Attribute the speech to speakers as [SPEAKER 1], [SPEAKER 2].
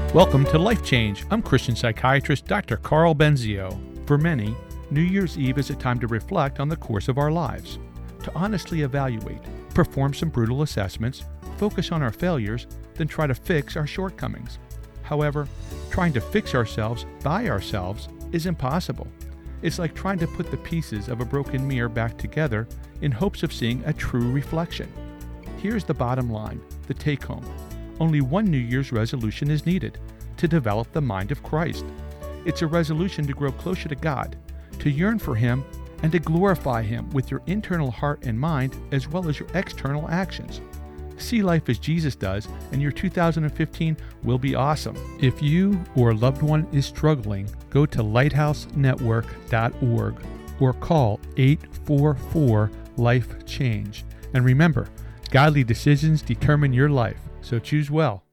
[SPEAKER 1] Welcome to Life Change. I'm Christian psychiatrist Dr. Carl Benzio. For many, New Year's Eve is a time to reflect on the course of our lives, to honestly evaluate, perform some brutal assessments, focus on our failures, then try to fix our shortcomings. However, trying to fix ourselves by ourselves is impossible. It's like trying to put the pieces of a broken mirror back together in hopes of seeing a true reflection. Here's the bottom line, the take-home. Only one New Year's resolution is needed: to develop the mind of Christ. It's a resolution to grow closer to God, to yearn for Him, and to glorify Him with your internal heart and mind as well as your external actions. See life as Jesus does, and your 2015 will be awesome. If you or a loved one is struggling, go to lighthousenetwork.org or call 844-LIFE-CHANGE. And remember, godly decisions determine your life, so choose well.